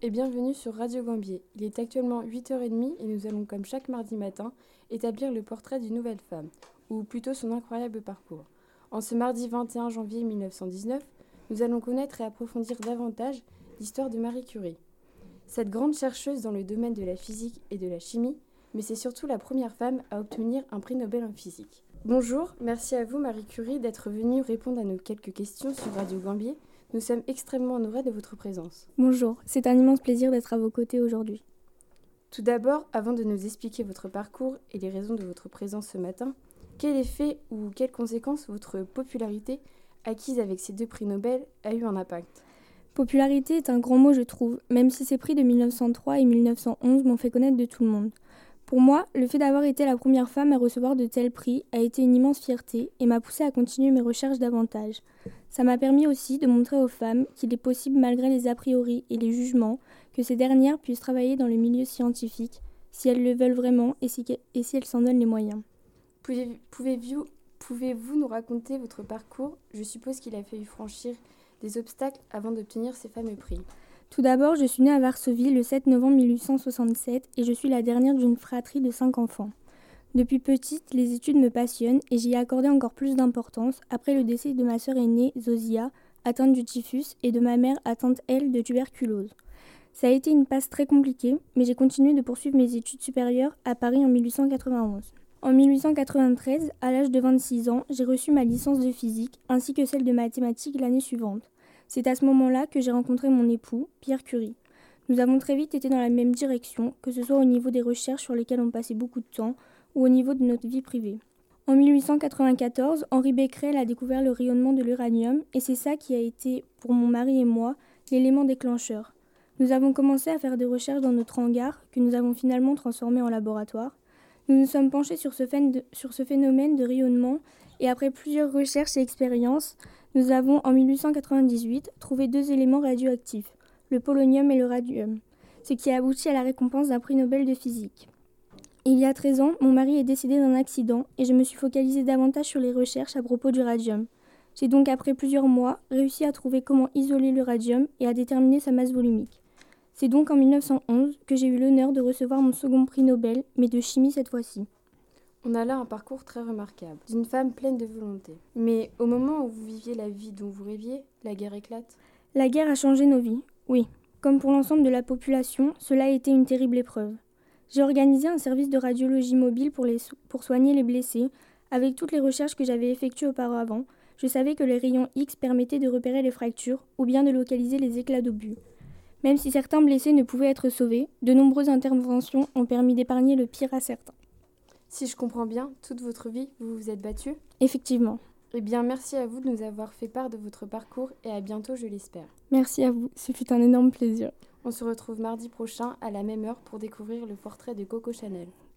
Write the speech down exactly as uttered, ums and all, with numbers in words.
et bienvenue sur Radio Gambier. Il est actuellement huit heures trente et nous allons, comme chaque mardi matin, établir le portrait d'une nouvelle femme, ou plutôt son incroyable parcours. En ce mardi vingt et un janvier mille neuf cent dix-neuf, nous allons connaître et approfondir davantage l'histoire de Marie Curie. Cette grande chercheuse dans le domaine de la physique et de la chimie, mais c'est surtout la première femme à obtenir un prix Nobel en physique. Bonjour, merci à vous Marie Curie d'être venue répondre à nos quelques questions sur Radio Gambier. Nous sommes extrêmement honorés de votre présence. Bonjour, c'est un immense plaisir d'être à vos côtés aujourd'hui. Tout d'abord, avant de nous expliquer votre parcours et les raisons de votre présence ce matin, quel effet ou quelles conséquences votre popularité, acquise avec ces deux prix Nobel, a eu un impact ? Popularité est un grand mot, je trouve, même si ces prix de mille neuf cent trois et mille neuf cent onze m'ont fait connaître de tout le monde. Pour moi, le fait d'avoir été la première femme à recevoir de tels prix a été une immense fierté et m'a poussée à continuer mes recherches davantage. Ça m'a permis aussi de montrer aux femmes qu'il est possible, malgré les a priori et les jugements, que ces dernières puissent travailler dans le milieu scientifique, si elles le veulent vraiment et si, et si elles s'en donnent les moyens. Pouvez-vous, pouvez-vous nous raconter votre parcours ? Je suppose qu'il a fallu franchir des obstacles avant d'obtenir ces fameux prix. Tout d'abord, je suis née à Varsovie le sept novembre mille huit cent soixante-sept et je suis la dernière d'une fratrie de cinq enfants. Depuis petite, les études me passionnent et j'y ai accordé encore plus d'importance après le décès de ma sœur aînée, Zosia, atteinte du typhus, et de ma mère atteinte, elle, de tuberculose. Ça a été une passe très compliquée, mais j'ai continué de poursuivre mes études supérieures à Paris en mille huit cent quatre-vingt-onze. En mille huit cent quatre-vingt-treize, à l'âge de vingt-six ans, j'ai reçu ma licence de physique ainsi que celle de mathématiques l'année suivante. C'est à ce moment-là que j'ai rencontré mon époux, Pierre Curie. Nous avons très vite été dans la même direction, que ce soit au niveau des recherches sur lesquelles on passait beaucoup de temps ou au niveau de notre vie privée. En mille huit cent quatre-vingt-quatorze, Henri Becquerel a découvert le rayonnement de l'uranium et c'est ça qui a été, pour mon mari et moi, l'élément déclencheur. Nous avons commencé à faire des recherches dans notre hangar, que nous avons finalement transformé en laboratoire. Nous nous sommes penchés sur ce, de, sur ce phénomène de rayonnement et après plusieurs recherches et expériences, nous avons, en mille huit cent quatre-vingt-dix-huit, trouvé deux éléments radioactifs, le polonium et le radium, ce qui a abouti à la récompense d'un prix Nobel de physique. Il y a treize ans, mon mari est décédé d'un accident et je me suis focalisée davantage sur les recherches à propos du radium. J'ai donc, après plusieurs mois, réussi à trouver comment isoler le radium et à déterminer sa masse volumique. C'est donc en mille neuf cent onze que j'ai eu l'honneur de recevoir mon second prix Nobel, mais de chimie cette fois-ci. On a là un parcours très remarquable, d'une femme pleine de volonté. Mais au moment où vous viviez la vie dont vous rêviez, la guerre éclate ? La guerre a changé nos vies, oui. Comme pour l'ensemble de la population, cela a été une terrible épreuve. J'ai organisé un service de radiologie mobile pour, les so- pour soigner les blessés. Avec toutes les recherches que j'avais effectuées auparavant, je savais que les rayons X permettaient de repérer les fractures ou bien de localiser les éclats d'obus. Même si certains blessés ne pouvaient être sauvés, de nombreuses interventions ont permis d'épargner le pire à certains. Si je comprends bien, toute votre vie, vous vous êtes battue ? Effectivement. Eh bien, merci à vous de nous avoir fait part de votre parcours et à bientôt, je l'espère. Merci à vous, ce fut un énorme plaisir. On se retrouve mardi prochain à la même heure pour découvrir le portrait de Coco Chanel.